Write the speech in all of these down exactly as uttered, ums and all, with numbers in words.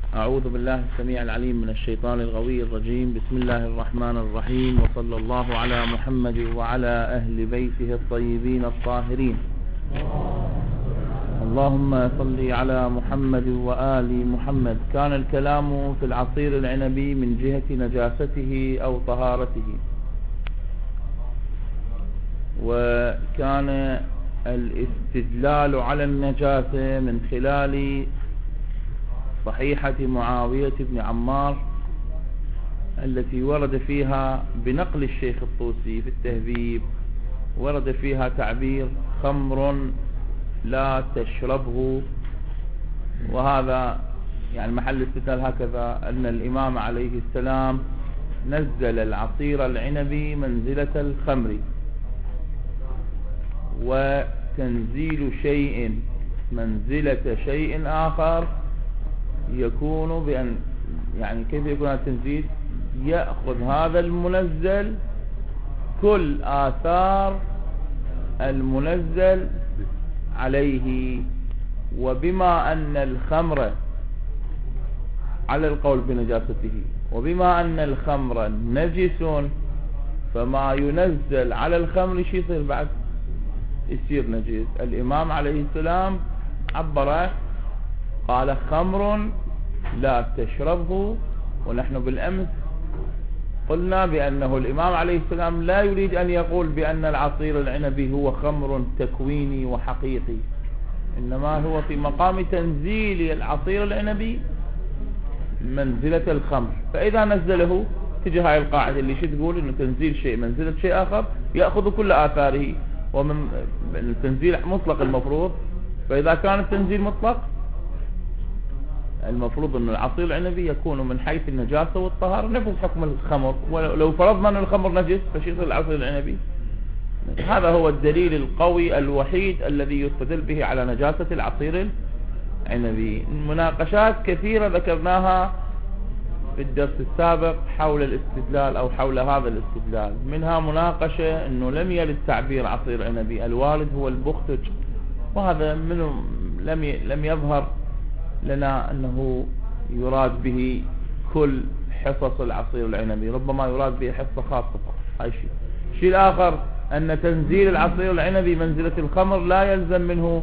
أعوذ بالله السميع العليم من الشيطان الغوي الرجيم. بسم الله الرحمن الرحيم، وصلى الله على محمد وعلى أهل بيته الطيبين الطاهرين. اللهم صل على محمد وآل محمد. كان الكلام في العصير العنبي من جهة نجاسته أو طهارته، وكان الاستدلال على النجاسة من خلال صحيحة معاوية بن عمار التي ورد فيها بنقل الشيخ الطوسي في التهذيب، ورد فيها تعبير خمر لا تشربه، وهذا يعني محل استدلال هكذا أن الإمام عليه السلام نزل العصير العنبي منزلة الخمر، وتنزيل شيء منزلة شيء آخر يكون بأن يعني كيف يكون التنزيل؟ يأخذ هذا المنزل كل آثار المنزل عليه. وبما أن الخمر على القول بنجاسته، وبما أن الخمر نجس، فما ينزل على الخمر شيء يصير بعد يصير نجس. الإمام عليه السلام عبر قال خمر لا تشربه، ونحن بالأمس قلنا بأنه الإمام عليه السلام لا يريد أن يقول بأن العصير العنبي هو خمر تكويني وحقيقي، إنما هو في مقام تنزيل العصير العنبي منزلة الخمر. فإذا نزله تجي هاي القاعدة اللي شو تقول إنه تنزيل شيء منزلة شيء آخر يأخذ كل آثاره، ومن التنزيل مطلق المفروض. فإذا كان التنزيل مطلق المفروض أن العصير العنبي يكون من حيث النجاسة والطهارة نفس حكم الخمر، ولو فرضنا أن الخمر نجس فشو يصير العصير العنبي؟ هذا هو الدليل القوي الوحيد الذي يستدل به على نجاسة العصير العنبي. مناقشات كثيرة ذكرناها في الدرس السابق حول الاستدلال أو حول هذا الاستدلال، منها مناقشة أنه لم يرد تعبير عصير عنبي، الوارد هو البختج، وهذا منه لم لم يظهر لنا أنه يراد به كل حصص العصير العنبي، ربما يراد به حصة خاصة. هاي شيء. الشيء الآخر أن تنزيل العصير العنبي منزلة الخمر لا يلزم منه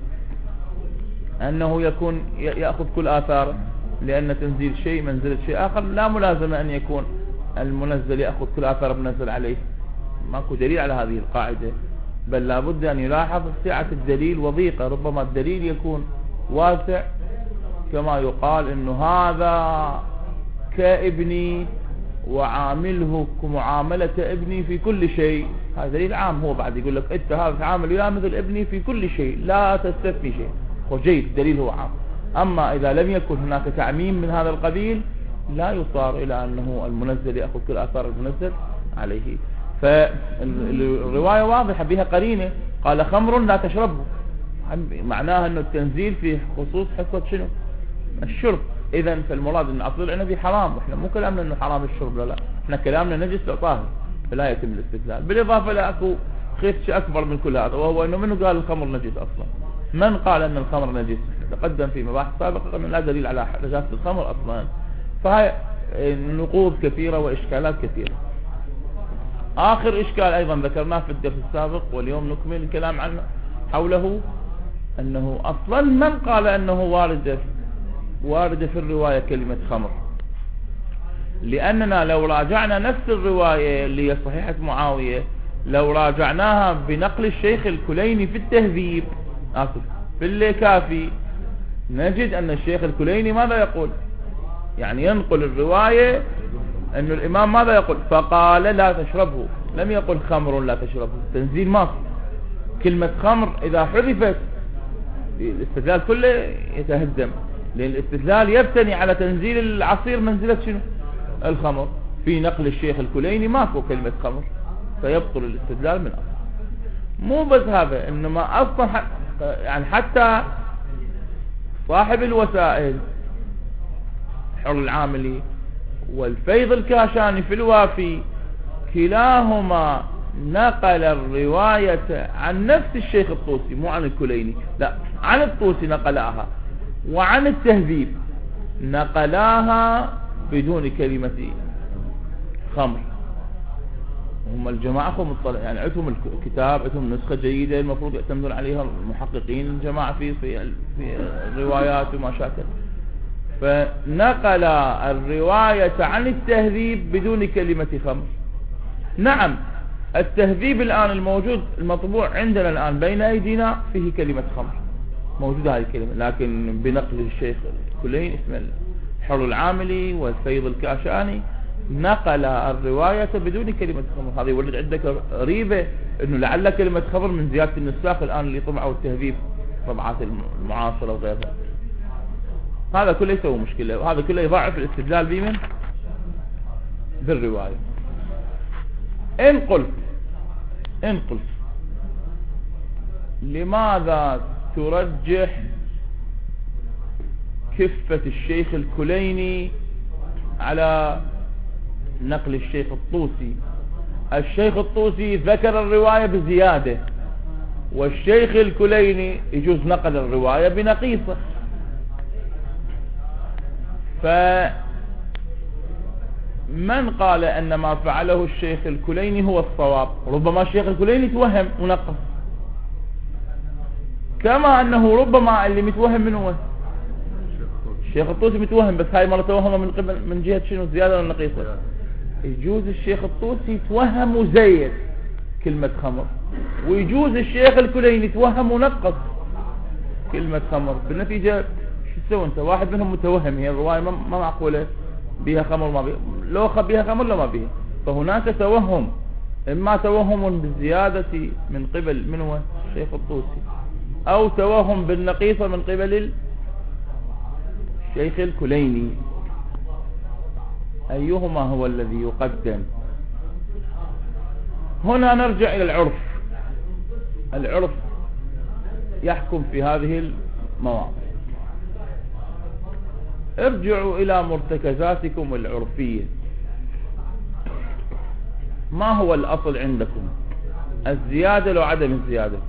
أنه يكون يأخذ كل آثاره، لأن تنزيل شيء منزلة شيء آخر لا ملازمة أن يكون المنزل يأخذ كل آثار منزل عليه. ماكو دليل على هذه القاعدة، بل لابد أن يلاحظ سعة الدليل وضيقة. ربما الدليل يكون واسع كما يقال إنه هذا كابني وعامله كمعاملة ابني في كل شيء، هذا دليل عام. هو بعد يقول لك انت هذا تعامل وياه مثل ابني في كل شيء لا تستثني شيء، وجيد الدليل هو عام. أما إذا لم يكن هناك تعميم من هذا القبيل لا يصار إلى أنه المنزل يأخذ كل آثار المنزل عليه. فالرواية واضحة بها قرينة، قال خمر لا تشربه، معناها أنه التنزيل في خصوص حصة شنو؟ الشرب. إذن فالمراد أن عصير العنبي حرام، وإحنا مو كلامنا أنه حرام الشرب، لا لا، إحنا كلامنا نجس لا طاهر، فلا يتم الاستدلال. بالإضافة لأكو خيط أكبر من كل هذا، وهو أنه منه قال الخمر نجس أصلا؟ من قال أن الخمر نجس؟ تقدم في مباحث سابقة أنه لا دليل على نجاسة الخمر أصلا. فهي نقوض كثيرة وإشكالات كثيرة. آخر إشكال أيضا ذكرناه في الدرس السابق واليوم نكمل الكلام عنه حوله، أنه أصلا من قال أنه وارد وارد في الرواية كلمة خمر؟ لأننا لو راجعنا نفس الرواية اللي هي صحيحة معاوية، لو راجعناها بنقل الشيخ الكليني في التهذيب آسف في الكافي، نجد أن الشيخ الكليني ماذا يقول؟ يعني ينقل الرواية أن الإمام ماذا يقول؟ فقال لا تشربه، لم يقل خمر لا تشربه. تنزيل ماضي، كلمة خمر إذا حذفت الاستدلال كله يتهدم، لأن الاستدلال يبتني على تنزيل العصير منزلة شنو؟ الخمر. في نقل الشيخ الكليني ماكو كلمة خمر، فيبطل الاستدلال من أصل. مو بس هذا، إنما أصلا يعني حتى صاحب الوسائل حر العاملي والفيض الكاشاني في الوافي كلاهما نقل الرواية عن نفس الشيخ الطوسي، مو عن الكليني، لا عن الطوسي نقلها، وعن التهذيب نقلاها بدون كلمة خمر. هم الجماعة هم مطلع يعني عندهم الكتاب، عندهم نسخة جيدة المفروض يعتمدون عليها المحققين الجماعة في في في الروايات وما شاكل. فنقل الرواية عن التهذيب بدون كلمة خمر. نعم التهذيب الآن الموجود المطبوع عندنا الآن بين أيدينا فيه كلمة خمر، موجودة هذه الكلمة، لكن بنقل الشيخ الكلين اسمه الحر العاملي والسيد الكاشاني نقل الرواية بدون كلمة خمر. هذا يولد عندك ريبة انه لعل كلمة خمر من زيادة النساخ الآن اللي طبعوا التهذيب طبعات المعاصرة وغيرها. هذا كله يسوي مشكلة، وهذا كله يضاعف الاستدلال بمن بالرواية. إن قلت إن قلت لماذا ترجح كفة الشيخ الكليني على نقل الشيخ الطوسي؟ الشيخ الطوسي ذكر الرواية بزيادة، والشيخ الكليني يجوز نقل الرواية بنقيصة. فمن قال أن ما فعله الشيخ الكليني هو الصواب؟ ربما الشيخ الكليني توهم ونقص، كما أنه ربما اللي متوهم من هو الشيخ الطوسي متوهم، بس هاي مرة توهم من قبل من جهة شنو زيادة ولا نقيصة. يجوز الشيخ الطوسي يتوهم وزيد كلمة خمر، ويجوز الشيخ الكليني يتوهم ونقص كلمة خمر. بالنتيجة شو تسوي انت؟ واحد منهم متوهم، هي الرواية ما معقولة بها خمر ما بها، لو خ بها خمر لو ما بها. فهناك توهم، اما توهم بالزيادة من قبل من هو الشيخ الطوسي، او توهم بالنقيصة من قبل الشيخ الكليني. أيهما هو الذي يقدم؟ هنا نرجع إلى العرف. العرف يحكم في هذه المواضيع. ارجعوا إلى مرتكزاتكم العرفية. ما هو الأصل عندكم؟ الزيادة لو عدم الزيادة؟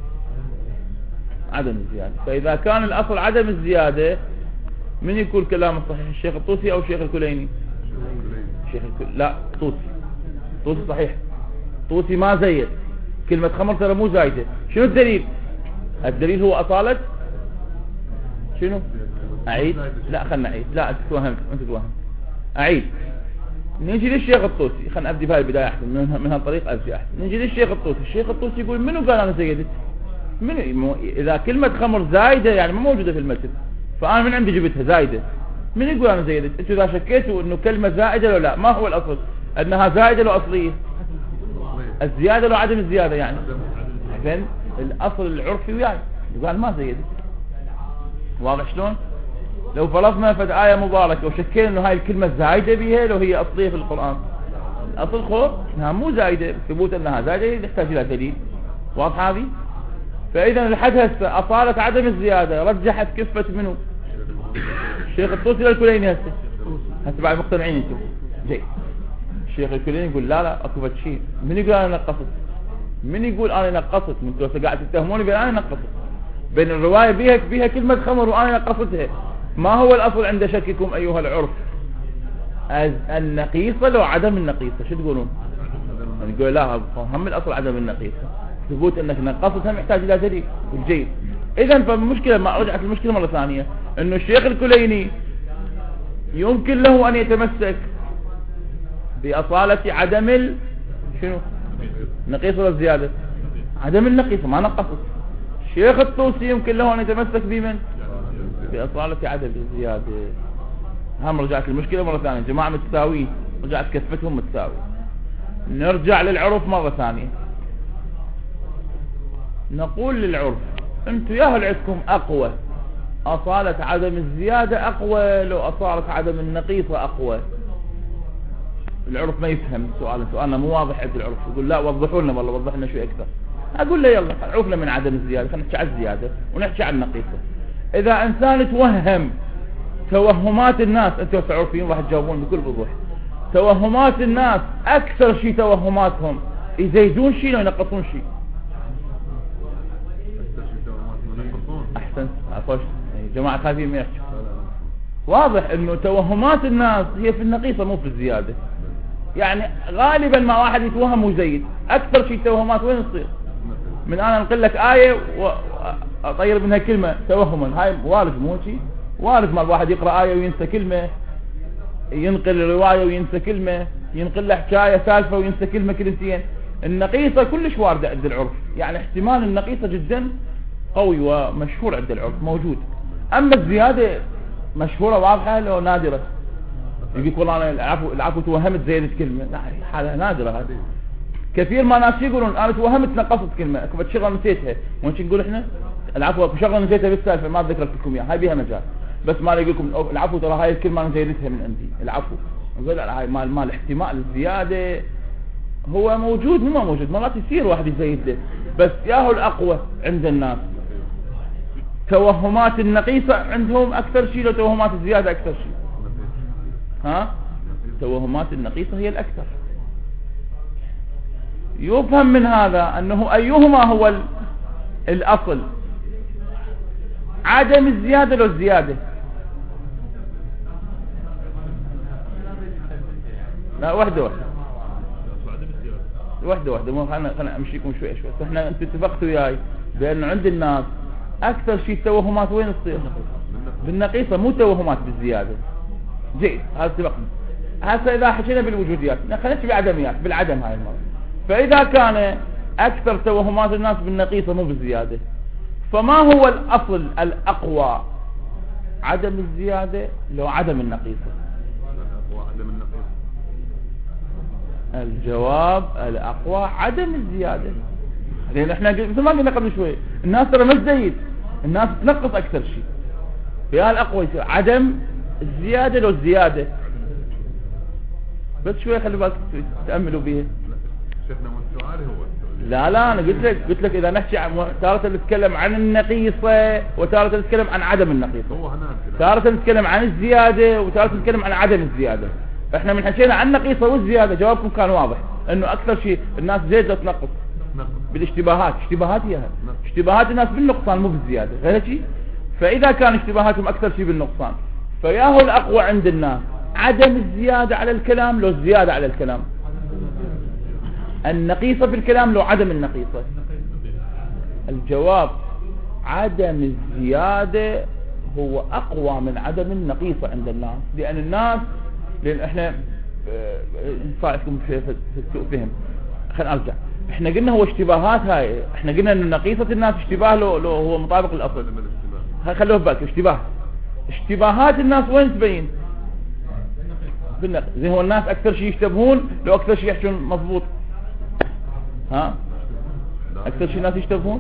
عدم الزيادة. فإذا كان الأصل عدم الزيادة، من يقول كلام الصحيح، الشيخ الطوسي أو الشيخ الكليني؟ الشيخ الكل... لا طوسي. طوسي صحيح. طوسي ما زيد كلمة خمر، ترى مو زايدة. شنو الدليل؟ الدليل هو أصالة شنو؟ أعيد؟ لا خلنا أعيد. لا أنت توهمت، أنت توهمت. أعيد. نيجي للشيخ الطوسي، خلنا أبدي بهاي البداية أحسن، من, من هالطريق أبدي أحسن. نيجي للشيخ الطوسي. الشيخ الطوسي يقول منو قال أنا زيدت؟ منو؟ إذا كلمة خمر زايدة يعني ما موجودة في المتن، فأنا من عندي جبتها زايدة. من يقول أنا زيدت؟ أنتوا إذا شكيتوا إنه كلمة زائدة لو لا، ما هو الأصل؟ أنها زائدة لو أصلية؟ الزيادة لو عدم الزيادة يعني. عشان الأصل العرفي وياي يقول ما زيدت. واضح شلون؟ لو فرضنا فد آية مباركة وشكينا إنه هاي الكلمة زايدة بها لو هي أصلية في القرآن، الأصل خو إنها مو زايدة، ثبوت أنها زايدة يحتاج إلى دليل. واضح هذه؟ فإذا لحد هسه أصالة عدم الزيادة رجحت كفة منه الشيخ الطوسي للكليني. هسه هسه بعد مقتنعين انتم جيد. الشيخ الكليني يقول لا لا اكو شيء. من يقول انا نقصت؟ من يقول انا نقصت؟ من انتم قاعد تتهموني بان انا نقصت بين الروايه بيها بيها كلمه خمر وانا نقصتها. ما هو الاصل عند شككم ايها العرف؟ النقيصه لو عدم النقيصه؟ شو تقولون؟ نقول لا هم الاصل عدم النقيصه، ثبوت انك نقصتها محتاج الى دليل. جيد. اذا فالمشكله ما رجعت المشكله مره ثانيه انه الشيخ الكليني يمكن له ان يتمسك باصاله عدم ال... شنو نقيصه ولا زياده؟ عدم النقيصه ما نقصت. الشيخ الطوسي يمكن له ان يتمسك بمن؟ باصاله عدم الزياده. هم رجعت المشكله مره ثانيه. جماعه متساويين، رجعت كفتهم متساويه. نرجع للعرف مره ثانيه. نقول للعرف انتم يا هل عندكم اقوى اصالة عدم الزيادة اقوى لو اصالة عدم النقيصة اقوى؟ العرف ما يفهم سؤال سؤالنا مو واضح عند العرف. يقول لا وضحوا لنا، والله وضح لنا شوي اكثر. اقول له يلا عرفنا من عدم الزيادة، خلينا نحكي عن الزيادة ونحكي عن النقيصة. اذا انسان توهم توهمات الناس، انتم تعرفين راح تجاوبون بكل وضوح. توهمات الناس اكثر شيء توهماتهم يزيدون شيء لو ينقصون شيء. احسن عفوا جماعة خايفين ما يحكوا. واضح انه توهمات الناس هي في النقيصة مو في الزيادة. يعني غالبا ما واحد يتوهم ويزيد، اكثر شيء توهمات وين تصير؟ من انا انقل لك آية واطير منها كلمة توهما، هاي وارد مو شيء؟ وارد ما الواحد يقرأ آية وينسى كلمة، ينقل رواية وينسى كلمة، ينقل له حكاية سالفة وينسى كلمة كلمتين. النقيصة كلش واردة عند العرف، يعني احتمال النقيصة جدا قوي ومشهور عند العرف موجود. اما الزيادة مشهورة واضحة لو نادرة، يقول والله انا العفو العفو توهمت زيادة كلمة، لا حالة نادرة هذه. كثير ما ناس يقولون انا توهمت نقصت كلمة، كنت شغله نسيتها، وانش نقول احنا العفو شغله نسيتها بالسالفة ما ذكرت لكم اياها، هاي بيها مجال. بس ما يقول لكم العفو ترى هاي الكلمة انا زيدتها من عندي، العفو نقول هاي مال مال احتمال الزيادة هو موجود مو موجود، مرات يصير واحد يزيد له، بس ياهو الاقوى عند الناس. توهمات النقيصة عندهم اكثر شيء، لو توهمات الزيادة اكثر شيء. ها توهمات النقيصة هي الاكثر. يفهم من هذا انه ايهما هو الاصل، عدم الزيادة لو الزيادة؟ لا واحدة واحدة واحدة واحدة مو خلنا خلنا امشيكم شوي شوي. فاحنا انتوا اتفقتوا وياي بان عند الناس اكثر شيء توهمات وين تصير؟ بالنقيصة، مو توهمات بالزيادة. جيد، هذا اتفقنا. هسه اذا حكينا بالوجوديات خلينا بعدميات، بالعدم هاي المرة. فاذا كان اكثر توهمات الناس بالنقيصة مو بالزيادة، فما هو الاصل الاقوى؟ عدم الزيادة لو عدم النقيصة؟ عدم النقيصة. الجواب الاقوى عدم الزيادة. لان احنا مثل ما قلنا قبل شوي الناس ترى ما تزيد، الناس تنقص اكثر شيء. فيها الاقوى يصير عدم الزيادة لو الزيادة. بس شوي خلي بالك تأملوا بيها. شيخنا السؤال هو السؤال. لا لا انا قلت لك قلت لك اذا نحكي عن تارة نتكلم عن النقيصة وتارة نتكلم عن عدم النقيصة. هو هنا تارة نتكلم عن الزيادة وتارة نتكلم عن عدم الزيادة. احنا من حكينا عن النقيصة والزيادة جوابكم كان واضح انه اكثر شيء الناس زيادة تنقص بالاشتباهات. اشتباهات اياها اشتباهات الناس بالنقصان مو بالزيادة، غير شيء. فاذا كان اشتباهاتهم اكثر شيء بالنقصان، فياهو الاقوى عند الناس عدم الزيادة على الكلام لو الزيادة على الكلام؟ النقيصة في الكلام لو عدم النقيصة؟ الجواب عدم الزيادة هو اقوى من عدم النقيصة عند الناس. لان الناس لان احنا صاعدكم في السوء فهم. خلينا ارجع. احنا قلنا هو اشتباهات، هاي احنا قلنا ان نقيصة الناس اشتباه لو, لو هو مطابق للاصل. خلوه بالك اشتباه. اشتباهات الناس وين تبين؟ بالنقص. زي هو الناس اكثر شيء يشتبهون لو اكثر شيء يحشون مضبوط. ها اكثر شيء الناس يشتبهون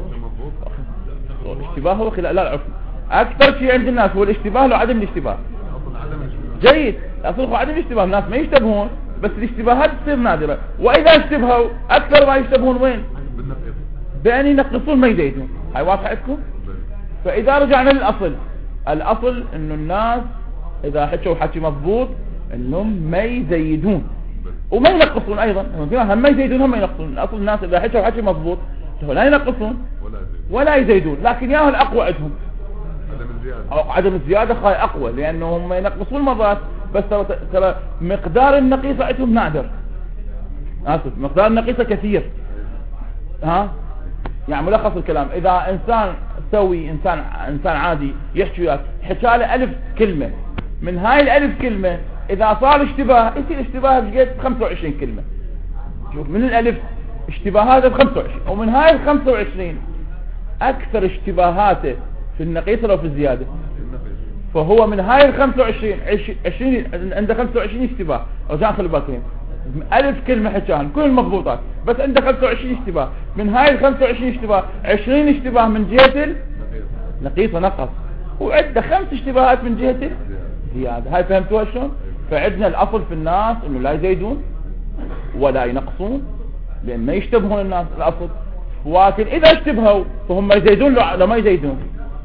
اشتباه هو خلال لا العفو. اكثر شيء عند الناس هو الاشتباه لو عدم الاشتباه. جيد، اصل هو عدم الاشتباه، الناس ما يشتبهون بس الاشتباهات تصير نادرة. واذا اشتبهوا اكثر ما يشتبهون وين؟ بان ينقصون ما يزيدون. هاي واضحة عندكم؟ فاذا رجعنا للاصل، الاصل انه الناس اذا حكوا حكي مضبوط انهم ما يزيدون وما ينقصون ايضا. هم ما يزيدون هم ينقصون. الاصل الناس اذا حكوا حكي مضبوط لا ينقصون ولا يزيدون. لكن ياهو الاقوى عندهم أو عدم الزيادة خاي اقوى، لانهم ينقصون مرات بس ترى مقدار النقيصة عندهم نادر. اسف مقدار النقيصة كثير. ها يعني ملخص الكلام، اذا انسان سوي انسان انسان عادي يحكي وياك حكى له الف كلمة، من هاي الالف كلمة اذا صار اشتباه يصير اشتباه بقيت خمسة وعشرين كلمة. شوف من الالف اشتباهاته ب خمسة وعشرين، ومن هاي ال خمسة وعشرين اكثر اشتباهاته في النقيصة لو في الزيادة. فهو من هاي ال خمسة وعشرين عشرين عنده خمسة وعشرين اشتباه. رجعنا خلي بالكم الف كلمة حكاهن كل المضبوطات بس عنده خمسة وعشرين اشتباه. من هاي ال خمسة وعشرين اشتباه عشرين اشتباه من جهة النقيصة نقص، وعنده خمس اشتباهات من جهة الزيادة. هاي فهمتوها شلون؟ فعندنا الاصل في الناس انه لا يزيدون ولا ينقصون لان ما يشتبهون الناس الاصل. ولكن اذا اشتبهوا فهم يزيدون لو ما يزيدون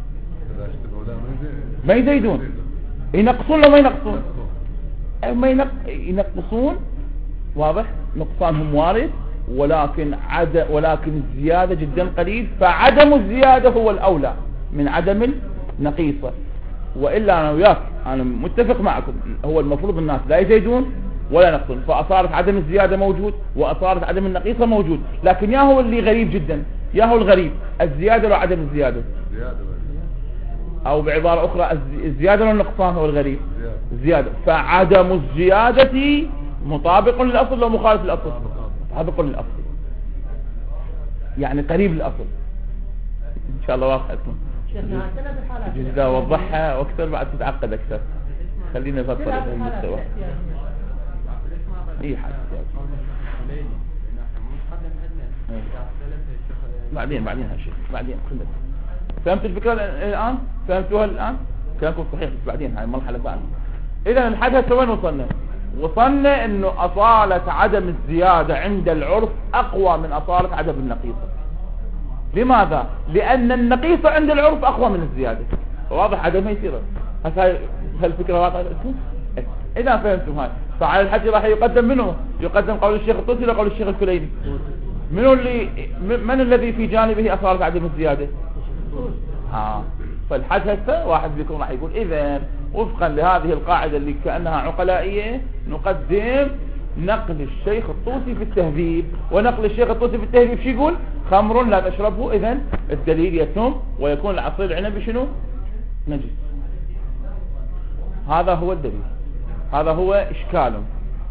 ما يزيدون ينقصون لو ما ينقصون ما ينقصون. واضح نقصانهم وارد ولكن عد ولكن الزيادة جدا قليل. فعدم الزيادة هو الاولى من عدم النقيصة. والا انا وياك انا متفق معكم، هو المفروض الناس لا يزيدون ولا ينقصون، فاصارت عدم الزيادة موجود واصارت عدم النقيصة موجود، لكن يا هو اللي غريب جدا، يا هو الغريب الزيادة ولا عدم الزيادة، زيادة او بعبارة اخرى الزيادة ولا النقصان هو الغريب، زيادة. الزيادة. فعدم الزيادة مطابق للاصل ولا مخالف للاصل؟ مطابق للاصل، يعني قريب للاصل. ان شاء الله واضح لكم. جدا وضحها واكثر بعد تتعقد اكثر. خلينا نفصل المستوى. اي حاجه بعدين بعدين هالشيء بعدين خلنا. فهمت الفكره الان؟ فهمتوها الان؟ كلامكم صحيح بس بعدين هاي المرحله ثانيه. اذا الحدث وين وصلنا؟ وصلنا انه اصاله عدم الزياده عند العرف اقوى من اصاله عدم النقيصه. لماذا؟ لان النقيصه عند العرف اقوى من الزياده. واضح عدم يصير. هسه هالفكره واضحه لكم؟ اذا فهمتم هاي فعلى الحكي راح يقدم منه يقدم قول الشيخ الطوسي ولا قول الشيخ الكليني؟ منو اللي من الذي في جانبه اصاله عدم الزياده؟ ها فالحد هسه واحد بكم راح يقول اذا وفقا لهذه القاعده اللي كانها عقلائيه نقدم نقل الشيخ الطوسي في التهذيب، ونقل الشيخ الطوسي في التهذيب شو يقول؟ خمر لا تشربه، اذا الدليل يتم ويكون العصير العنبي شنو؟ نجس. هذا هو الدليل، هذا هو اشكاله.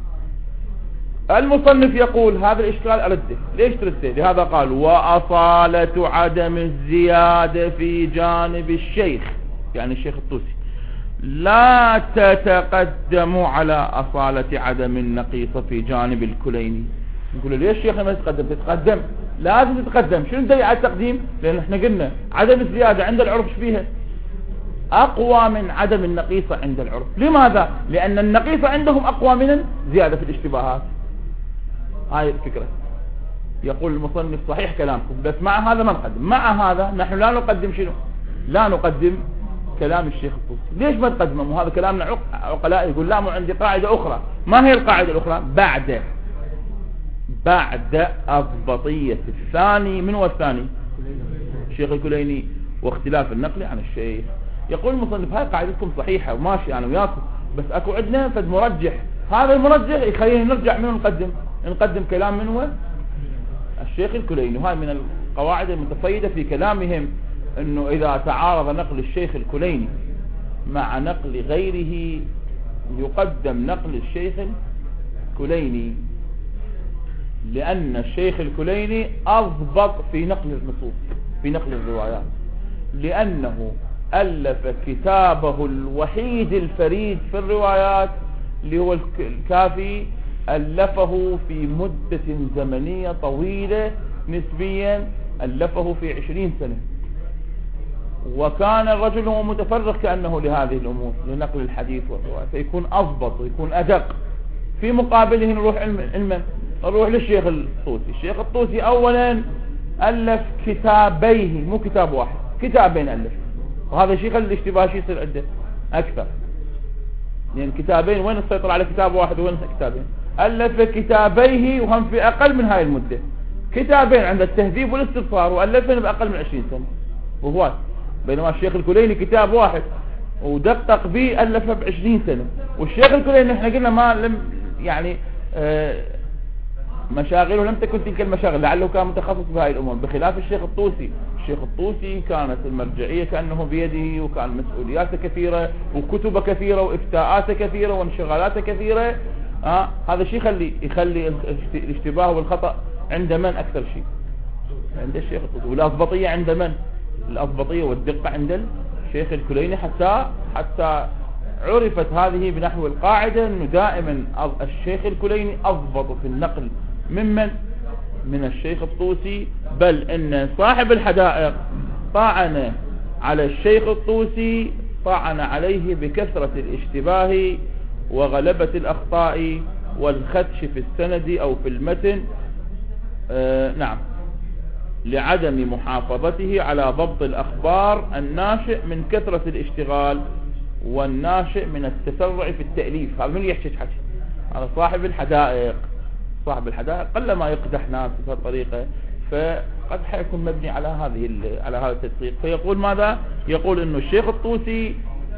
المصنف يقول هذا الاشكال ارده. ليش ترده؟ لهذا قال واصالة عدم الزيادة في جانب الشيخ، يعني الشيخ الطوسي، لا تتقدم على اصالة عدم النقيصة في جانب الكليني. نقول ليش الشيخ ما تتقدم؟ تتقدم، لازم تتقدم. شنو الدليل على التقديم؟ لان احنا قلنا عدم الزيادة عند العرف فيها اقوى من عدم النقيصة عند العرف. لماذا؟ لان النقيصة عندهم اقوى من الزيادة في الاشتباهات. هاي الفكرة. يقول المصنف صحيح كلامكم، بس مع هذا ما نقدم، مع هذا نحن لا نقدم شنو؟ لا نقدم كلام الشيخ الطوسي. ليش ما تقدمه؟ وهذا كلامنا عقلاء. يقول لا، مو عندي قاعدة اخرى. ما هي القاعدة الاخرى؟ بعد بعد اضبطية الثاني. من هو الثاني؟ الشيخ الكليني، واختلاف النقل عن الشيخ. يقول المصنف هاي قاعدتكم صحيحة وماشي انا وياكم، بس اكو عندنا فد مرجح. هذا المرجح يخلينا نرجع منه نقدم نقدم كلام من هو؟ الشيخ الكليني. وهاي من القواعد المتفيدة في كلامهم، انه اذا تعارض نقل الشيخ الكليني مع نقل غيره يقدم نقل الشيخ الكليني، لان الشيخ الكليني اضبط في نقل النصوص، في نقل الروايات، لانه الف كتابه الوحيد الفريد في الروايات اللي هو الكافي، ألفه في مدة زمنية طويلة نسبيا، ألفه في عشرين سنة، وكان الرجل هو متفرغ كأنه لهذه الأمور، لنقل الحديث والرواية، فيكون أضبط ويكون أدق. في مقابله نروح علما نروح للشيخ الطوسي. الشيخ الطوسي أولا ألف كتابيه، مو كتاب واحد، كتابين ألف، وهذا الشيء خلي الاشتباه شيء يصير عنده أكثر، لأن يعني كتابين وين السيطرة على كتاب واحد وين كتابين؟ ألف كتابيه وهم في أقل من هاي المدة، كتابين عند التهذيب والاستبصار وألفهم بأقل من عشرين سنة وهو، بينما الشيخ الكليني كتاب واحد ودقق به ألفه بعشرين سنة. والشيخ الكليني احنا قلنا ما لم يعني آه مشاغله لم تكن تلك المشاغل، لعله كان متخصص بهاي الأمور، بخلاف الشيخ الطوسي. الشيخ الطوسي كانت المرجعية كأنه بيده، وكان مسؤولياته كثيرة وكتب كثيرة وإفتاءات كثيرة وانشغالات كثيرة. آه هذا الشيء يخلي يخلي الاشتباه والخطأ عند من أكثر شيء؟ عند الشيخ الطوسي. والأضبطية عند من؟ الأضبطية والدقة عند الشيخ الكليني، حتى حتى عرفت هذه بنحو القاعدة أنه دائما الشيخ الكليني أضبط في النقل ممن من الشيخ الطوسي، بل ان صاحب الحدائق طعن على الشيخ الطوسي، طعن عليه بكثرة الاشتباه وغلبة الأخطاء والخدش في السند أو في المتن، آه نعم، لعدم محافظته على ضبط الأخبار الناشئ من كثرة الاشتغال والناشئ من التسرع في التأليف. هذا من يحكي حكي؟ هذا صاحب الحدائق. صاحب الحدائق قل ما يقدح ناس بهذه الطريقة، فقد حيكون مبني على هذه على هذا التدقيق. فيقول ماذا؟ يقول انه الشيخ الطوسي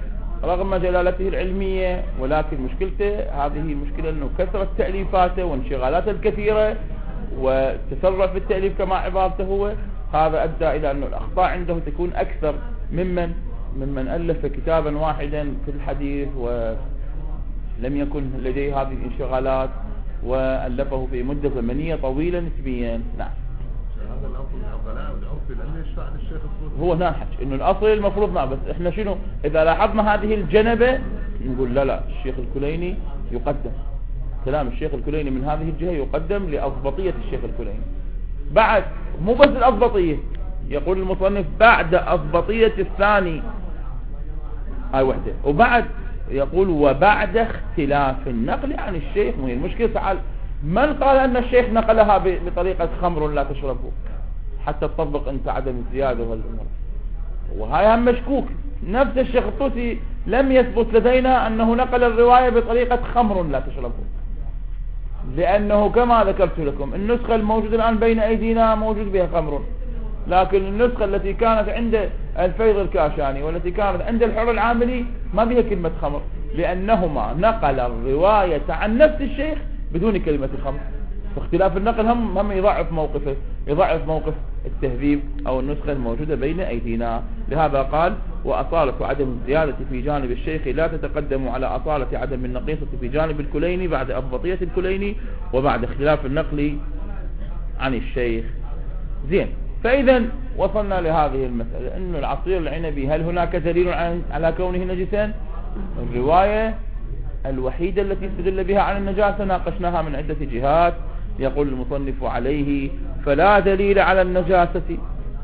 رغم جلالته العلمية، ولكن مشكلته هذه مشكلة أنه كثرة تأليفاته وانشغالاته الكثيرة وتسرع في التأليف كما عبارته هو، هذا أدى إلى أن الأخطاء عنده تكون أكثر ممن ممن ألف كتابا واحدا في الحديث ولم يكن لديه هذه الانشغالات وألفه في مدة زمنية طويلة نسبيا. نعم. هذا الأصل الأصل لم يشفع للشيخ الصوفي. هو ناحج إنه الأصل المفروض ما، بس إحنا شنو إذا لاحظنا هذه الجنبة نقول لا لا الشيخ الكليني يقدم، كلام الشيخ الكليني من هذه الجهة يقدم لأضبطية الشيخ الكليني. بعد مو بس الأضبطية، يقول المصنف بعد أضبطية الثاني هاي وحدة، وبعد يقول وبعد اختلاف النقل عن الشيخ. وهي المشكلة تعال من قال أن الشيخ نقلها بطريقة خمر لا تشربه حتى تطبق أنت عدم الزيادة والأمور، وهاي هم مشكوك. نفس الشيخ الطوسي لم يثبت لدينا أنه نقل الرواية بطريقة خمر لا تشربه، لأنه كما ذكرت لكم النسخة الموجودة الآن بين أيدينا موجود بها خمر، لكن النسخة التي كانت عند الفيض الكاشاني والتي كانت عند الحر العاملي ما بها كلمة خمر، لأنهما نقل الرواية عن نفس الشيخ بدون كلمة خمر. فاختلاف النقل هم هم يضعف موقفه، يضعف موقف التهذيب أو النسخة الموجودة بين أيدينا. لهذا قال وأصالة عدم الزيادة في جانب الشيخ لا تتقدم على أصالة عدم النقيصة في جانب الكليني بعد أضبطية الكليني وبعد اختلاف النقل عن الشيخ. زين، فإذا وصلنا لهذه المسألة أن العصير العنبي هل هناك دليل على كونه نجسا؟ الرواية الوحيدة التي استدل بها على النجاسة ناقشناها من عدة جهات. يقول المصنف عليه فلا دليل على النجاسة،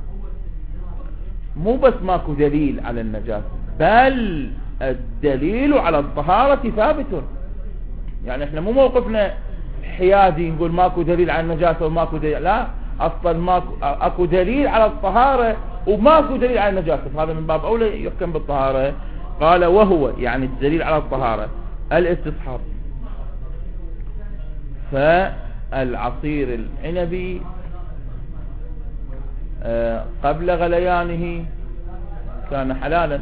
مو بس ماكو دليل على النجاسة بل الدليل على الطهارة ثابت. يعني احنا مو موقفنا حيادي نقول ماكو دليل على النجاسة وماكو دليل، لا، اصلا ماكو اكو دليل على الطهارة وماكو دليل على النجاسة، هذا من باب اولى يحكم بالطهارة. قال وهو يعني الدليل على الطهارة الاستصحاب. فالعصير العنبي قبل غليانه كان حلالا،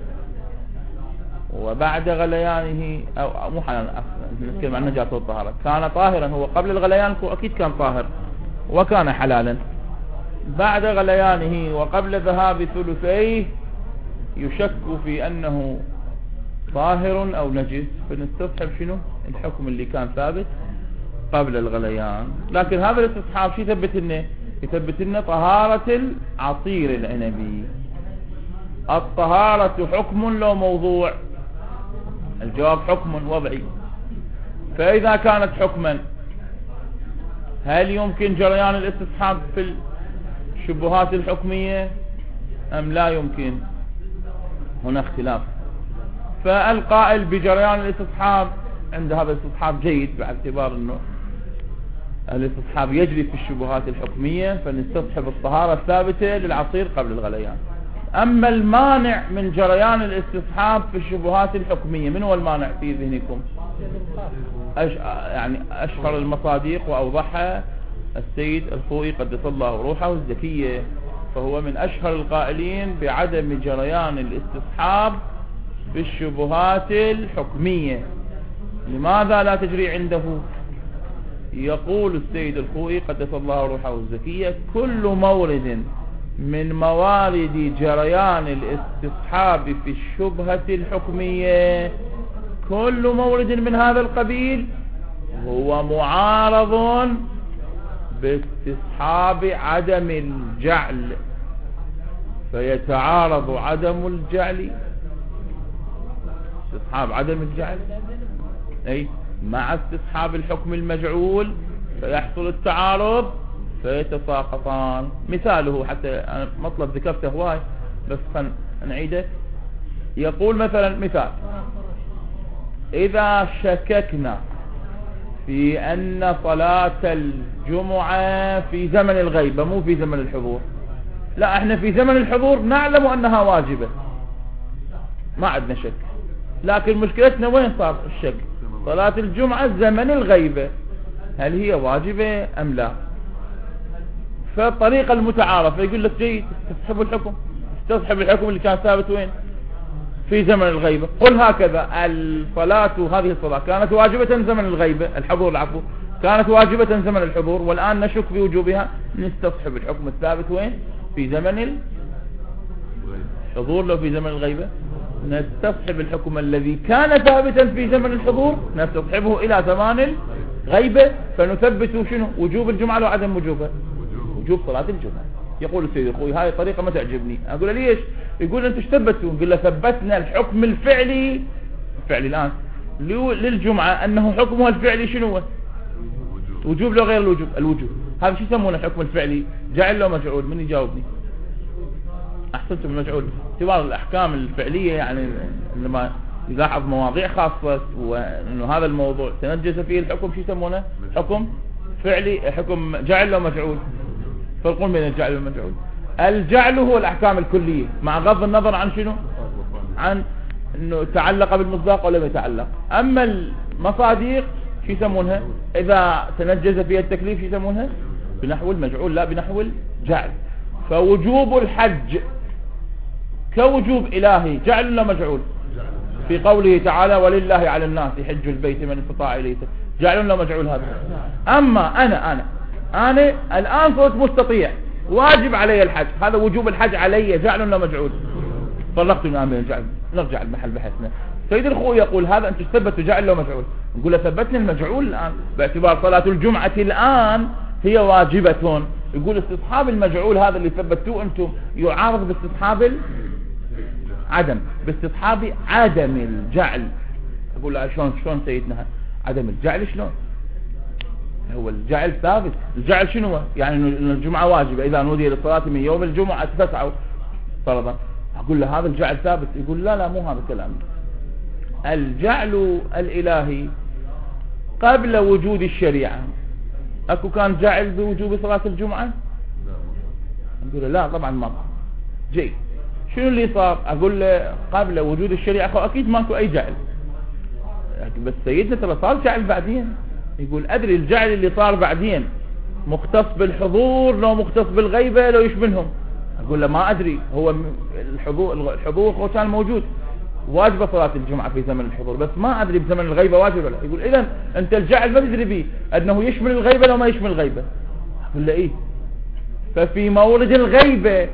وبعد غليانه او مو حلالا، نتكلم عن النجاسة والطهارة، كان طاهرا. هو قبل الغليان اكيد كان طاهر وكان حلالا، بعد غليانه وقبل ذهاب ثلثيه يشك في انه طاهر او نجس، فنستصحب شنو الحكم اللي كان ثابت قبل الغليان. لكن هذا الاستصحاب شو يثبت لنا؟ يثبت لنا طهارة العصير العنبي. الطهارة حكم لو موضوع؟ الجواب حكم وضعي. فإذا كانت حكما هل يمكن جريان الاستصحاب في الشبهات الحكمية أم لا يمكن؟ هنا اختلاف. فالقائل بجريان الاستصحاب عند هذا الاستصحاب جيد باعتبار انه الاستصحاب يجري في الشبهات الحكمية، فنستصحب الطهارة الثابتة للعصير قبل الغليان. اما المانع من جريان الاستصحاب في الشبهات الحكمية، من هو المانع في ذهنكم؟ أش... يعني اشهر المصادق واوضحها السيد الخوئي قدس الله روحه الزكية، فهو من اشهر القائلين بعدم جريان الاستصحاب في الشبهات الحكمية. لماذا لا تجري عنده؟ يقول السيد الخوئي قدس الله روحه الزكية كل مورد من موارد جريان الاستصحاب في الشبهة الحكمية، كل مورد من هذا القبيل هو معارض باستصحاب عدم الجعل، فيتعارض عدم الجعل استصحاب عدم الجعل اي مع استصحاب الحكم المجعول، فيحصل التعارض فيتساقطان. مثاله حتى أنا مطلب ذكرته هواي بس خلنا نعيده. يقول مثلا مثال: إذا شككنا في أن صلاة الجمعة في زمن الغيبة مو في زمن الحضور، لا احنا في زمن الحضور نعلم أنها واجبة ما عندنا شك، لكن مشكلتنا وين صار الشك؟ صلاة الجمعة زمن الغيبة هل هي واجبة أم لا؟ فالطريقة المتعارفة يقول لك جيد تستصحب الحكم، تستصحب الحكم اللي كان ثابت وين؟ في في زمن الغيبة. قل هكذا الصلاة، هذه الصلاة كانت واجبة زمن الغيبة، الحضور العفو، كانت واجبة زمن الحضور، والآن نشك في وجوبها، نستصحب الحكم الثابت وين؟ في زمن الحضور. لو في زمن الغيبة نستصحب الحكم الذي كان ثابتا في زمن الحضور، نستصحبه إلى زمان الغيبة، فنثبت شنو؟ وجوب الجمعة لو عدم وجوبها، وجوب صلاة الجمعة. يقول السيد أخوي هاي الطريقة ما تعجبني. أقول له ليش؟ يقول أنتم ثبتوا. نقول له ثبتنا الحكم الفعلي، الفعلي الآن للجمعة أنه حكمها الفعلي شنو هو؟ وجوب لو غير الوجوب، الوجوب. هذا شو يسمونه الحكم الفعلي؟ جعل لو مجعول. من يجاوبني؟ أحسنتم، المجعول. اعتبار الأحكام الفعلية يعني لما يلاحظ مواضيع خاصة وأنه هذا الموضوع تنجز فيه الحكم، شو يسمونه؟ حكم فعلي، حكم جعل لو مجعول. فرقون بين الجعل والمجعول. الجعل هو الأحكام الكلية مع غض النظر عن شنو؟ عن أنه تعلق بالمصداق ولا ما يتعلق. أما المصاديق شو يسمونها؟ إذا تنجز فيها التكليف شو يسمونها؟ بنحو المجعول لا بنحو الجعل. فوجوب الحج كوجوب إلهي جعل ولا مجعول؟ في قوله تعالى ولله على الناس حج البيت من استطاع إليه، جعل ولا مجعول هذا؟ أما أنا أنا أنا الآن صرت مستطيع، واجب علي الحج، هذا وجوب الحج علي، جعل ولا مجعول؟ فرقت من أمرين، جعل. نرجع المحل بحثنا. سيد الخوي يقول هذا أنت ثبتوا جعل ولا مجعول؟ نقول له ثبتنا المجعول الآن باعتبار صلاة الجمعة الآن هي واجبة. يقول استصحاب المجعول هذا اللي ثبتوه أنتم يعارض باستصحاب العدم، باستصحاب عدم الجعل. أقول له شلون شلون سيدنا عدم الجعل شلون؟ هو الجعل ثابت. الجعل شنو هو؟ يعني ان الجمعة واجبة، إذا نودي للصلاة من يوم الجمعة فاسعوا فرضا. أقول له هذا الجعل ثابت. يقول لا لا مو هذا الكلام. الجعل الإلهي قبل وجود الشريعة أكو كان جعل بوجوب صلاة الجمعة؟ أقول له لا طبعا ما جيد. شنو اللي صار؟ أقول له قبل وجود الشريعة أكيد ماكو أي جعل، بس سيدنا ترى صار جعل بعدين. يقول أدري الجعل اللي صار بعدين مختص بالحضور لو مختص بالغيبة لو يشبههم. أقول له ما أدري، هو الحضور الحضور هو كان موجود واجب صلاة الجمعة في زمن الحضور، بس ما أدري بزمن الغيبة واجب ولا. يقول إذن أنت الجعل ما تدري به أنه يشمل الغيبة لو ما يشمل الغيبة. أقول له إيه؟ ففي مورد الغيبة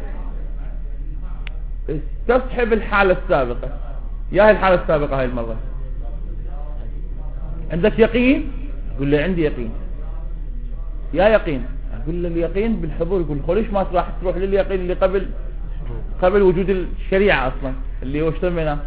استصحب الحالة السابقة. يا هي الحالة السابقة هاي المرة عندك يقين؟ يقول لي عندي يقين. يا يقين؟ أقول له اليقين بالحضور. يقول ليش ما راح تروح لليقين اللي قبل قبل وجود الشريعة أصلا اللي هو اشتمنا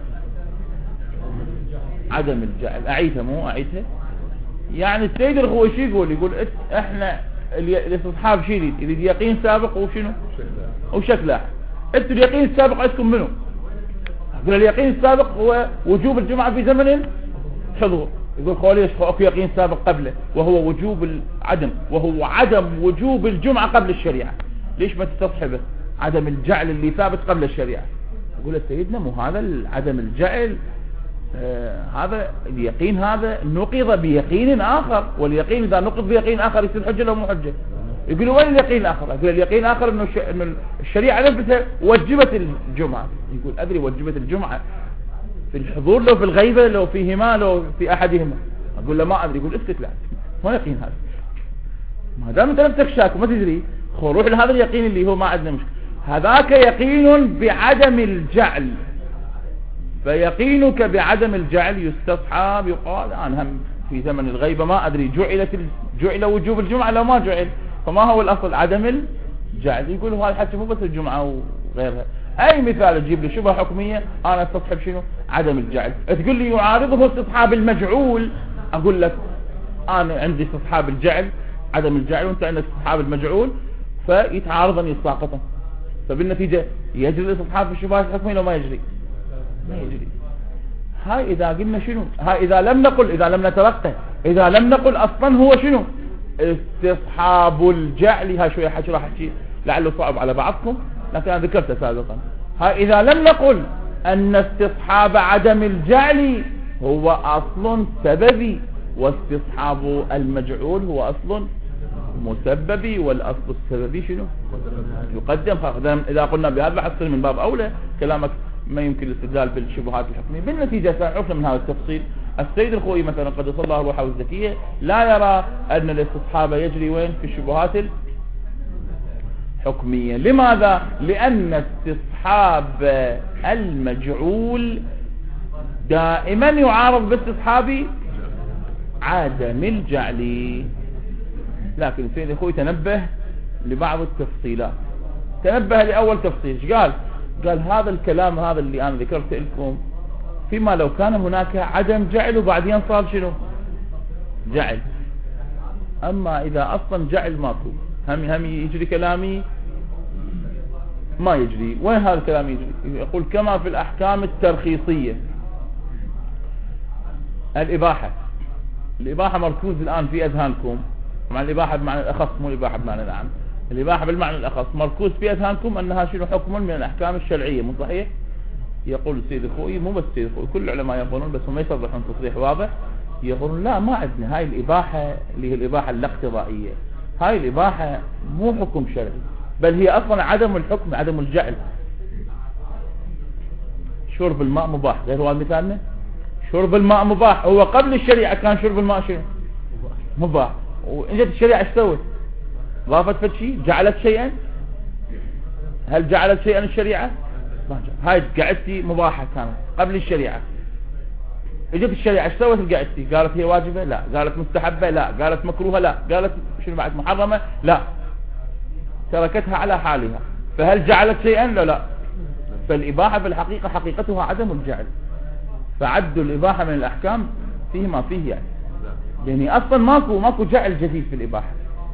عدم الجعل. أعيدها مو أعيدها يعني. السيد الخوي شو يقول؟ يقول احنا الاستصحاب شو يريد؟ يريد يقين سابق وشنو وشك لاحق. انتوا اليقين السابق عندكم منه؟ يقول اليقين السابق هو وجوب الجمعة في زمن الحضور. يقول خولي اكو يقين سابق قبله وهو وجوب العدم، وهو عدم وجوب الجمعة قبل الشريعة. ليش ما تستصحبه عدم الجعل اللي ثابت قبل الشريعة؟ يقول سيدنا مو هذا عدم الجعل، آه هذا اليقين هذا نقض بيقين آخر، واليقين إذا نقض بيقين آخر يصير حجة لو مو حجة. يقول وين اليقين الآخر؟ يقول اليقين الآخر إنه إنه الشريعة نفسها وجبت الجمعة. يقول أدري وجبت الجمعة في الحضور لو في الغيبة لو فيهما لو في أحدهما. أقول له ما أدري. يقول اسكت لا ما يقين هذا، ما دام أنت نفسك شاك وما تدري خو روح لهذا اليقين اللي هو ما عندنا مشكلة. هذاك يقين بعدم الجعل، فيقينك بعدم الجعل يستصحب. يقال أنا هم في زمن الغيبة ما أدري جعلت جعل وجوب الجمعة لو ما جعل، فما هو الأصل عدم الجعل. يقول هذا الحكي مو بس الجمعة وغيرها. أي مثال تجيب لي شبهة حكمية أنا استصحب شنو عدم الجعل. تقول لي يعارضه استصحاب المجعول، أقول لك أنا عندي استصحاب الجعل عدم الجعل وأنت عندك استصحاب المجعول، فيتعارضن يتساقطن، فبالنتيجة يجري الاستصحاب في الشبهات الحكمية لو ما يجري؟ ما يجري. هاي إذا قلنا شنو، هاي إذا لم نقل، إذا لم نترقى، إذا لم نقل أصلا هو شنو استصحاب الجعل. هاي شوية حكي راح أحكي لعله صعب على بعضكم لكن أنا ذكرته سابقا. هاي إذا لم نقل أن استصحاب عدم الجعل هو أصل سببي واستصحاب المجعول هو أصل مسببي، والأصل السببي شنو يقدم. إذا قلنا بهذا حصل من باب أولى كلامك ما يمكن الاستدلال بالشبهات الحكمية. بالنتيجة سنعرف من هذا التفصيل السيد الخوئي مثلا قدس الله روحه الزكية لا يرى أن الاستصحاب يجري وين في الشبهات الحكمية. لماذا؟ لأن استصحاب المجعول دائما يعارض باستصحاب عدم الجعل. لكن السيد الخوئي تنبه لبعض التفصيلات. تنبه لأول تفصيل. ايش قال؟ قال هذا الكلام هذا اللي أنا ذكرت لكم فيما لو كان هناك عدم جعل وبعدين صار شنو جعل. أما إذا أصلا جعل ماكو هم هم يجري كلامي ما يجري. وين هذا الكلام يجري؟ يقول كما في الأحكام الترخيصية. الإباحة الإباحة مركوز الآن في أذهانكم، مع الإباحة بمعنى الأخص مو الإباحة بمعنى العام، الإباحة بالمعنى الأخص مركوز في أذهانكم أنها شنو حكم من الأحكام الشرعية. مو صحيح؟ يقول السيد الخوئي، مو بس السيد الخوئي، كل العلماء يقولون، بس هم ما يصرحون تصريح واضح، يقولون لا ما عندنا هاي الإباحة اللي هي الإباحة الاقتضائية، هاي الإباحة مو حكم شرعي، بل هي أصلا عدم الحكم، عدم الجعل. شرب الماء مباح، غير هو مثالنا شرب الماء مباح، هو قبل الشريعة كان شرب الماء شنو مباح، وإجت الشريعة ايش سوت؟ ضافت فد شيء؟ جعلت شيئا؟ هل جعلت شيئا الشريعة؟ ما جعل. هاي قعدتي مباحة كانت قبل الشريعة، اجت الشريعة ايش سوت القعدتي؟ قالت هي واجبة؟ لا. قالت مستحبة؟ لا. قالت مكروهة؟ لا. قالت شنو بعد محرمة؟ لا. تركتها على حالها. فهل جعلت شيئا؟ لا لا. فالإباحة في الحقيقة حقيقتها عدم الجعل، فعدوا الإباحة من الأحكام فيه ما فيه يعني، يعني أصلا ماكو ماكو جعل جديد في الإباحة.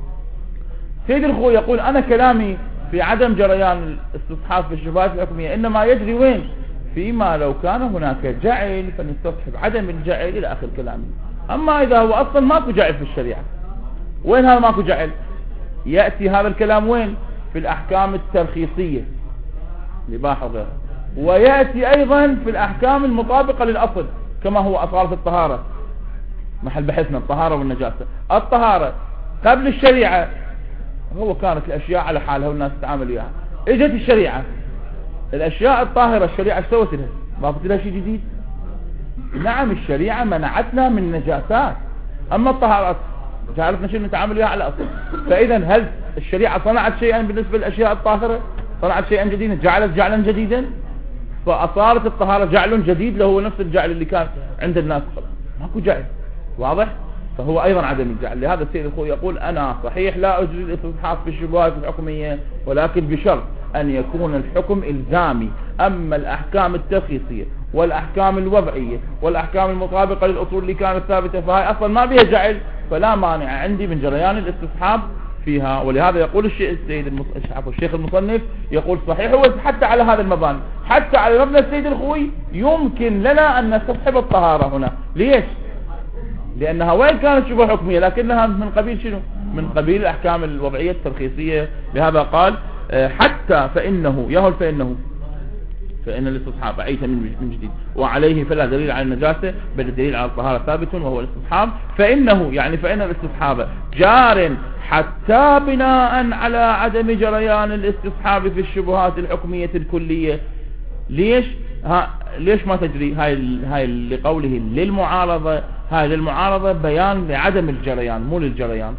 سيد الخوئي يقول أنا كلامي في عدم جريان الاستصحاب في الشبهات الحكمية إنما يجري وين؟ فيما لو كان هناك جعل فنستصحب عدم الجعل إلى آخر كلامي. أما إذا هو أصلا ماكو جعل في الشريعة، وين هذا ماكو جعل؟ يأتي هذا الكلام وين؟ في الأحكام الترخيصية الإباحة وغيرها، ويأتي أيضا في الأحكام المطابقة للأصل كما هو أصالة الطهارة، محل بحثنا الطهارة والنجاسة. الطهارة قبل الشريعة هو كانت الأشياء على حالها والناس تتعامل وياها، اجت الشريعة الأشياء الطاهرة الشريعة سوت لها ضافت لها شيء جديد؟ نعم الشريعة منعتنا من نجاسات، أما الطهارات جعلتنا شيء نتعامل وياها على أصل. فإذا هل الشريعة صنعت شيئا بالنسبة للأشياء الطاهرة؟ صنعت شيئا جديدا؟ جعلت جعلا جديدا؟ فأصارت الطهارة جعل جديد له نفس الجعل اللي كان عند الناس قبل، ماكو جعل واضح؟ فهو أيضا عدم الجعل. لهذا السيد الخوئي يقول أنا صحيح لا أجري الاستصحاب في الشبهات الحكمية، ولكن بشرط أن يكون الحكم إلزامي. أما الأحكام الترخيصية والأحكام الوضعية والأحكام المطابقة للأصول اللي كانت ثابتة فهي أصلا ما بها جعل، فلا مانع عندي من جريان الاستصحاب فيها. ولهذا يقول الشيخ السيد المص... الشيخ المصنف يقول صحيح هو حتى على هذا المباني، حتى على مبنى السيد الخوئي يمكن لنا أن نستصحب الطهارة هنا. ليش؟ لأنها وين كانت شبهة حكمية لكنها من قبيل شنو؟ من قبيل الأحكام الوضعية الترخيصية. لهذا قال حتى فإنه يهل فإنه فإن الاستصحاب عيث من جديد وعليه فلا دليل على النجاسة بل الدليل على الطهارة ثابت وهو الاستصحاب. فإنه يعني فإن الاستصحاب جار حتى بناء على عدم جريان الاستصحاب في الشبهات الحكمية الكلية. ليش ها ليش ما تجري؟ هاي هاي لقوله للمعارضة، هاي للمعارضة بيان لعدم الجريان مو للجريان.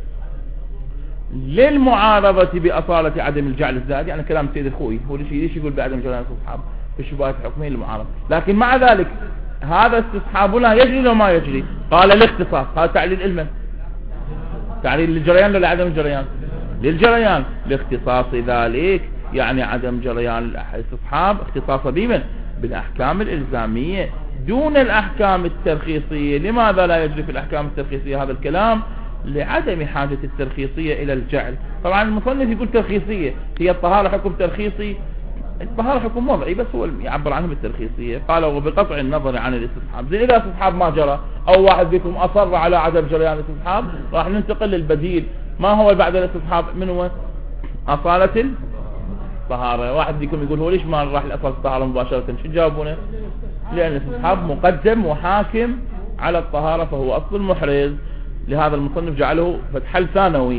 للمعارضة بأصالة عدم الجعل الزائد، يعني كلام سيد الخوئي هو ليش يقول بعدم جريان الاستصحاب في الشبهات الحكمية للمعارضة، لكن مع ذلك هذا استصحابنا يجري لو ما يجري؟ قال الاختصاص، هذا تعليل علما، تعليل للجريان ولا عدم الجريان؟ للجريان. لاختصاص ذلك يعني عدم جريان الاستصحاب اختصاص بمن؟ بالأحكام الإلزامية دون الأحكام الترخيصية. لماذا لا يجري في الأحكام الترخيصية هذا الكلام؟ لعدم حاجة الترخيصية إلى الجعل. طبعا المصنف يقول ترخيصية، هي الطهارة حكم ترخيصي، الطهارة حكم وضعي بس هو يعبر عنه بالترخيصية. قال وبقطع النظر عن الاستصحاب، زي إذا الاستصحاب ما جرى أو واحد بكم أصر على عدم جريان الاستصحاب راح ننتقل للبديل. ما هو بعد الاستصحاب؟ من هو؟ أصالة الطهارة. واحد بكم يقول هو ليش ما راح لأصالة الطهارة مباشرة؟ شو جاوبونه؟ لأن الاستصحاب مقدم وحاكم على الطهارة فهو أصل محرز. لهذا المصنف جعله فتحل ثانوي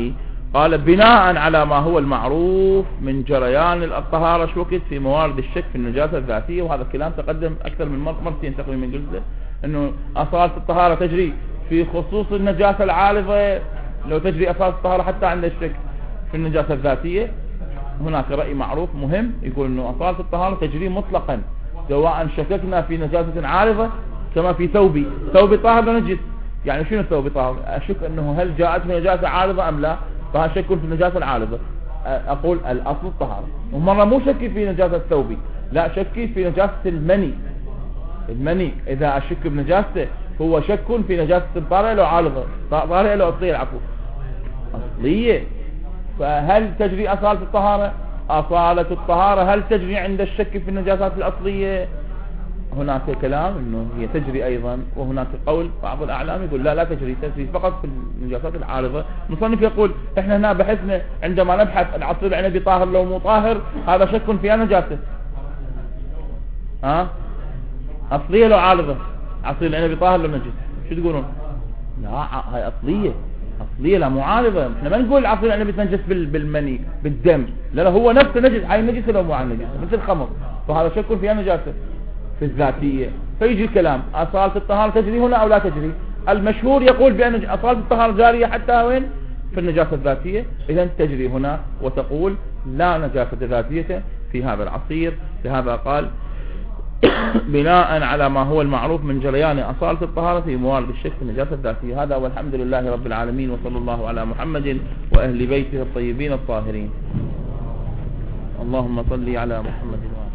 قال بناء على ما هو المعروف من جريان الطهارة شو وقت في موارد الشك في النجاسة الذاتية. وهذا الكلام تقدم أكثر من مرتين تقريبا قلت له أنه أصالة الطهارة تجري في خصوص النجاسة العارضة، لو تجري أصالة الطهارة حتى عند الشك في النجاسة الذاتية. هناك رأي معروف مهم يقول أنه أصالة الطهارة تجري مطلقا سواء شككنا في نجاسة عارضة كما في ثوبي ثوبي طاهر ونجس. يعني شنو ثوبي طاهر؟ أشك أنه هل جاءت في نجاسة عارضة أم لا، فهذا شك في النجاسة العارضة. أقول الأصل الطهارة. ومرة مو شكي في نجاسة الثوبي، لا شكي في نجاسة المني. المني إذا أشك بنجاسته هو شك في نجاسة طارئة له عارضة، طارئة له أصلية، العفو أصلية. فهل تجري أصالة الطهارة؟ أصالة الطهارة هل تجري عند الشك في النجاسات الأصلية؟ هناك كلام انه هي تجري ايضا، وهناك قول بعض الاعلام يقول لا لا تجري، تجري فقط في النجاسات العارضة. المصنف يقول احنا هنا بحثنا عندما نبحث العصير العنبي طاهر لو مو طاهر، هذا شك فيها نجاسة. ها اصلية لو عارضة؟ عصير العنبي طاهر لو نجس، شو تقولون؟ لا هاي اصلية، اصلية لا مو عارضة. احنا ما نقول عصير العنبي تنجس بالمني بالدم، لا لا هو نفسه نجس، هاي نجس لو مو عن نجس مثل الخمر، فهذا شك فيها نجاسة في الذاتية. فيجي الكلام أصالة الطهارة تجري هنا أو لا تجري. المشهور يقول بأن أصالة الطهارة جارية حتى وين في النجاسة الذاتية، إذن تجري هنا وتقول لا نجاسة ذاتية في هذا العصير. لهذا قال بناء على ما هو المعروف من جريان أصالة الطهارة في موارد الشك في النجاسة الذاتية. هذا والحمد لله رب العالمين، وصلى الله على محمد وأهل بيته الطيبين الطاهرين. اللهم صل على محمد وعلى